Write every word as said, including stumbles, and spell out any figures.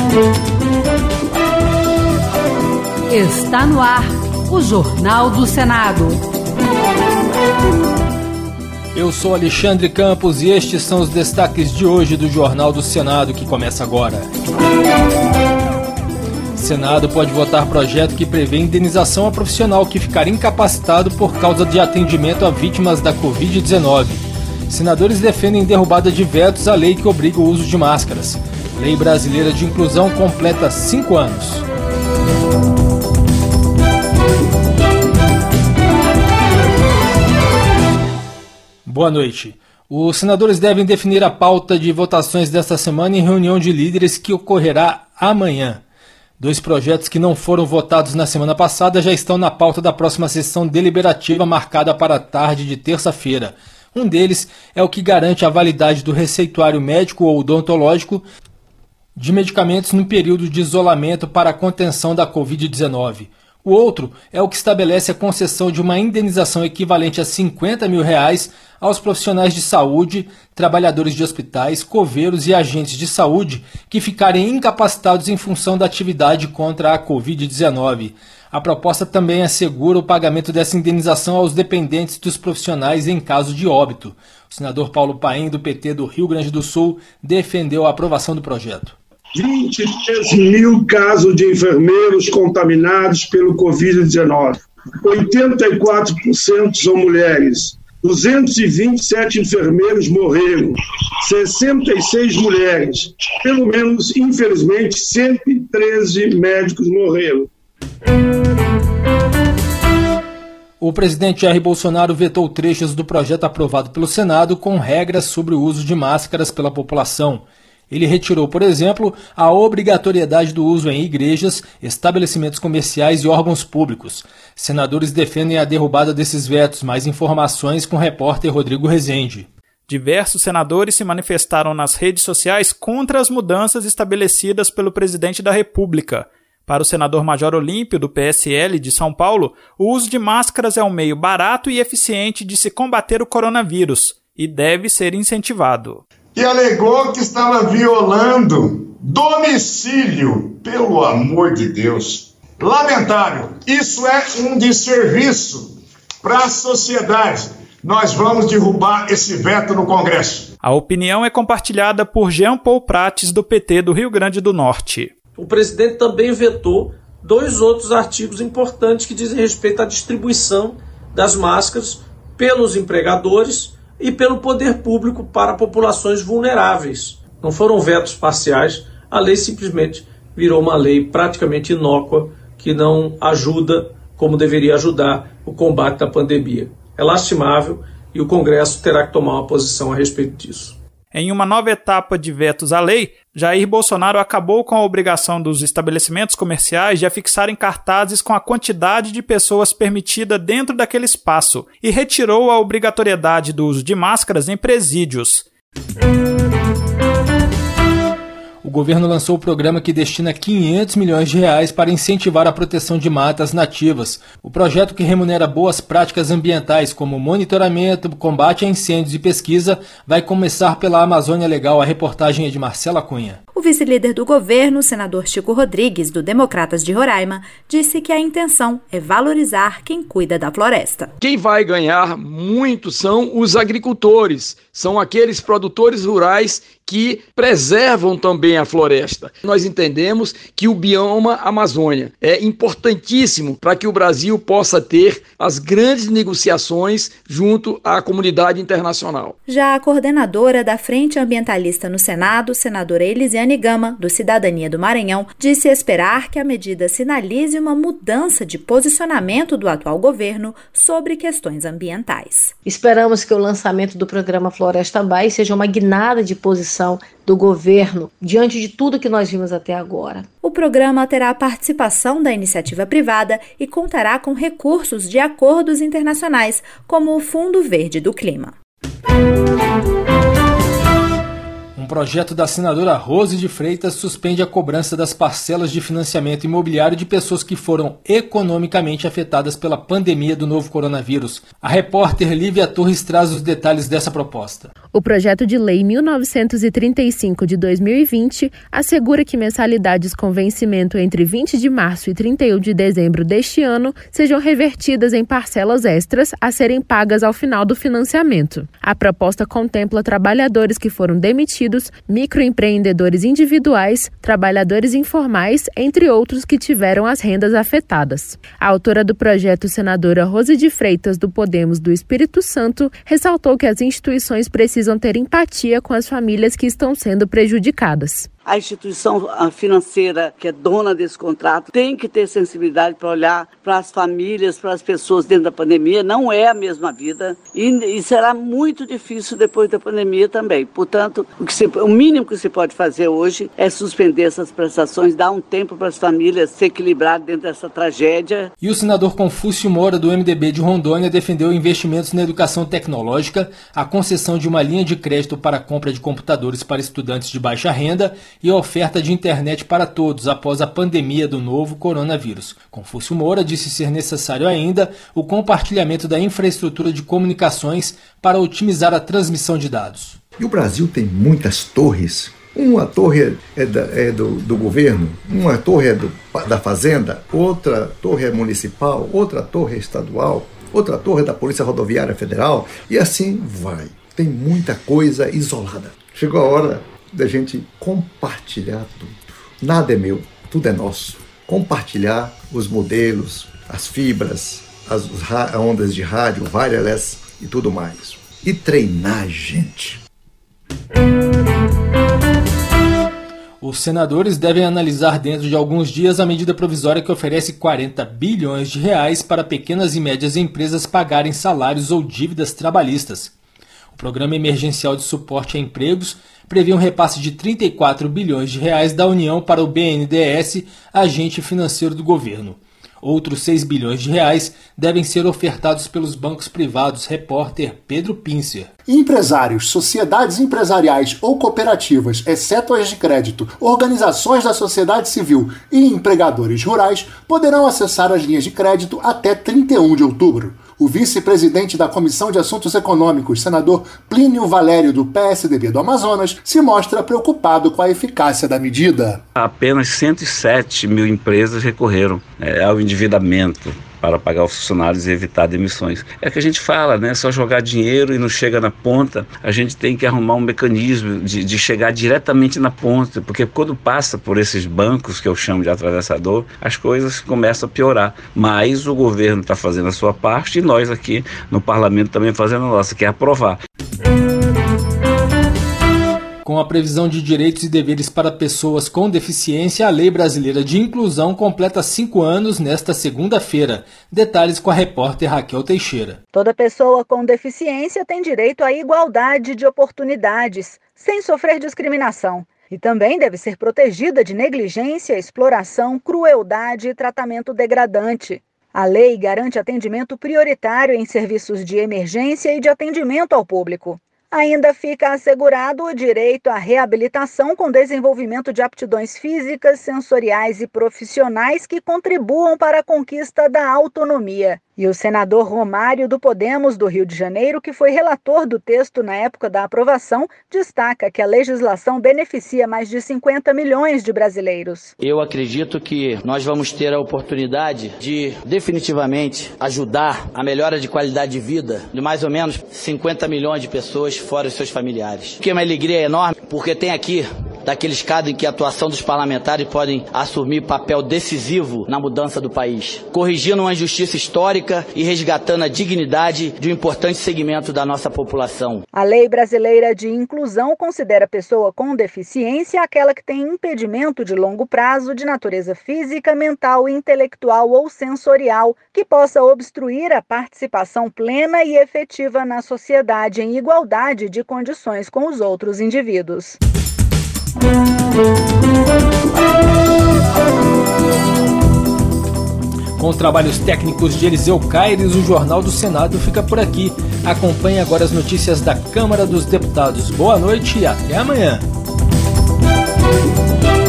Está no ar o Jornal do Senado. Eu sou Alexandre Campos e estes são os destaques de hoje do Jornal do Senado, que começa agora. Senado pode votar projeto que prevê indenização a profissional que ficar incapacitado por causa de atendimento a vítimas da covid dezenove. Senadores defendem derrubada de vetos à lei que obriga o uso de máscaras. Lei brasileira de inclusão completa cinco anos. Boa noite. Os senadores devem definir a pauta de votações desta semana em reunião de líderes que ocorrerá amanhã. Dois projetos que não foram votados na semana passada já estão na pauta da próxima sessão deliberativa marcada para a tarde de terça-feira. Um deles é o que garante a validade do receituário médico ou odontológico de medicamentos no período de isolamento para a contenção da covid dezenove. O outro é o que estabelece a concessão de uma indenização equivalente a cinquenta mil reais aos profissionais de saúde, trabalhadores de hospitais, coveiros e agentes de saúde que ficarem incapacitados em função da atividade contra a covid dezenove. A proposta também assegura o pagamento dessa indenização aos dependentes dos profissionais em caso de óbito. O senador Paulo Paim, do P T do Rio Grande do Sul, defendeu a aprovação do projeto. vinte e três mil casos de enfermeiros contaminados pelo covid dezenove. oitenta e quatro por cento são mulheres. duzentos e vinte e sete enfermeiros morreram. sessenta e seis mulheres. Pelo menos, infelizmente, cento e treze médicos morreram. O presidente Jair Bolsonaro vetou trechos do projeto aprovado pelo Senado com regras sobre o uso de máscaras pela população. Ele retirou, por exemplo, a obrigatoriedade do uso em igrejas, estabelecimentos comerciais e órgãos públicos. Senadores defendem a derrubada desses vetos. Mais informações com o repórter Rodrigo Rezende. Diversos senadores se manifestaram nas redes sociais contra as mudanças estabelecidas pelo presidente da República. Para o senador Major Olímpio, do P S L de São Paulo, o uso de máscaras é um meio barato e eficiente de se combater o coronavírus e deve ser incentivado. E alegou que estava violando domicílio, pelo amor de Deus. Lamentável, isso é um desserviço para a sociedade. Nós vamos derrubar esse veto no Congresso. A opinião é compartilhada por Jean Paul Prates, do P T do Rio Grande do Norte. O presidente também vetou dois outros artigos importantes que dizem respeito à distribuição das máscaras pelos empregadores e pelo poder público para populações vulneráveis. Não foram vetos parciais, a lei simplesmente virou uma lei praticamente inócua que não ajuda como deveria ajudar o combate à pandemia. É lastimável e o Congresso terá que tomar uma posição a respeito disso. Em uma nova etapa de vetos à lei, Jair Bolsonaro acabou com a obrigação dos estabelecimentos comerciais de afixarem cartazes com a quantidade de pessoas permitida dentro daquele espaço e retirou a obrigatoriedade do uso de máscaras em presídios. O governo lançou o programa que destina quinhentos milhões de reais para incentivar a proteção de matas nativas. O projeto, que remunera boas práticas ambientais como monitoramento, combate a incêndios e pesquisa, vai começar pela Amazônia Legal. A reportagem é de Marcela Cunha. O vice-líder do governo, senador Chico Rodrigues, do Democratas de Roraima, disse que a intenção é valorizar quem cuida da floresta. Quem vai ganhar muito são os agricultores, são aqueles produtores rurais que preservam também a floresta. Nós entendemos que o bioma Amazônia é importantíssimo para que o Brasil possa ter as grandes negociações junto à comunidade internacional. Já a coordenadora da Frente Ambientalista no Senado, senadora Elisiane Gama, do Cidadania do Maranhão, disse esperar que a medida sinalize uma mudança de posicionamento do atual governo sobre questões ambientais. Esperamos que o lançamento do programa Floresta Bay seja uma guinada de posição do governo diante de tudo que nós vimos até agora. O programa terá a participação da iniciativa privada e contará com recursos de acordos internacionais, como o Fundo Verde do Clima. Um projeto da senadora Rose de Freitas suspende a cobrança das parcelas de financiamento imobiliário de pessoas que foram economicamente afetadas pela pandemia do novo coronavírus. A repórter Lívia Torres traz os detalhes dessa proposta. O projeto de lei mil novecentos e trinta e cinco de dois mil e vinte assegura que mensalidades com vencimento entre vinte de março e trinta e um de dezembro deste ano sejam revertidas em parcelas extras a serem pagas ao final do financiamento. A proposta contempla trabalhadores que foram demitidos, microempreendedores individuais, trabalhadores informais, entre outros que tiveram as rendas afetadas. A autora do projeto, senadora Rose de Freitas, do Podemos do Espírito Santo, ressaltou que as instituições precisam ter empatia com as famílias que estão sendo prejudicadas. A instituição financeira que é dona desse contrato tem que ter sensibilidade para olhar para as famílias, para as pessoas dentro da pandemia. Não é a mesma vida e, e será muito difícil depois da pandemia também. Portanto, o, que se, o mínimo que se pode fazer hoje é suspender essas prestações, dar um tempo para as famílias se equilibrarem dentro dessa tragédia. E o senador Confúcio Moura, do M D B de Rondônia, defendeu investimentos na educação tecnológica, a concessão de uma linha de crédito para a compra de computadores para estudantes de baixa renda e a oferta de internet para todos após a pandemia do novo coronavírus. Confúcio Moura disse ser necessário ainda o compartilhamento da infraestrutura de comunicações para otimizar a transmissão de dados. E o Brasil tem muitas torres. Uma torre é, da, é do, do governo, uma torre é do, da fazenda, outra torre é municipal, outra torre é estadual, outra torre é da Polícia Rodoviária Federal e assim vai. Tem muita coisa isolada. Chegou a hora da gente compartilhar tudo. Nada é meu, tudo é nosso. Compartilhar os modelos, as fibras, as ondas de rádio, wireless e tudo mais. E treinar gente. Os senadores devem analisar dentro de alguns dias a medida provisória que oferece quarenta bilhões de reais para pequenas e médias empresas pagarem salários ou dívidas trabalhistas. O Programa Emergencial de Suporte a Empregos prevê um repasse de trinta e quatro bilhões de reais da União para o B N D E S, agente financeiro do governo. Outros seis bilhões de reais devem ser ofertados pelos bancos privados. Repórter Pedro Pincer. Empresários, sociedades empresariais ou cooperativas, exceto as de crédito, organizações da sociedade civil e empregadores rurais poderão acessar as linhas de crédito até trinta e um de outubro. O vice-presidente da Comissão de Assuntos Econômicos, senador Plínio Valério, do P S D B do Amazonas, se mostra preocupado com a eficácia da medida. Apenas cento e sete mil empresas recorreram é, ao endividamento para pagar os funcionários e evitar demissões. É que a gente fala, né? Só jogar dinheiro e não chega na ponta. A gente tem que arrumar um mecanismo de, de chegar diretamente na ponta, porque quando passa por esses bancos, que eu chamo de atravessador, as coisas começam a piorar. Mas o governo está fazendo a sua parte e nós aqui no parlamento também fazendo a nossa, que é aprovar. Com a previsão de direitos e deveres para pessoas com deficiência, a Lei Brasileira de Inclusão completa cinco anos nesta segunda-feira. Detalhes com a repórter Raquel Teixeira. Toda pessoa com deficiência tem direito à igualdade de oportunidades, sem sofrer discriminação. E também deve ser protegida de negligência, exploração, crueldade e tratamento degradante. A lei garante atendimento prioritário em serviços de emergência e de atendimento ao público. Ainda fica assegurado o direito à reabilitação com desenvolvimento de aptidões físicas, sensoriais e profissionais que contribuam para a conquista da autonomia. E o senador Romário, do Podemos do Rio de Janeiro, que foi relator do texto na época da aprovação, destaca que a legislação beneficia mais de cinquenta milhões de brasileiros. Eu acredito que nós vamos ter a oportunidade de definitivamente ajudar a melhora de qualidade de vida de mais ou menos cinquenta milhões de pessoas fora os seus familiares. Que é uma alegria enorme, porque tem aqui daqueles casos em que a atuação dos parlamentares podem assumir papel decisivo na mudança do país, corrigindo uma injustiça histórica e resgatando a dignidade de um importante segmento da nossa população. A Lei Brasileira de Inclusão considera a pessoa com deficiência aquela que tem impedimento de longo prazo de natureza física, mental, intelectual ou sensorial que possa obstruir a participação plena e efetiva na sociedade em igualdade de condições com os outros indivíduos. Com os trabalhos técnicos de Eliseu Caires, o Jornal do Senado fica por aqui. Acompanhe agora as notícias da Câmara dos Deputados. Boa noite e até amanhã. Música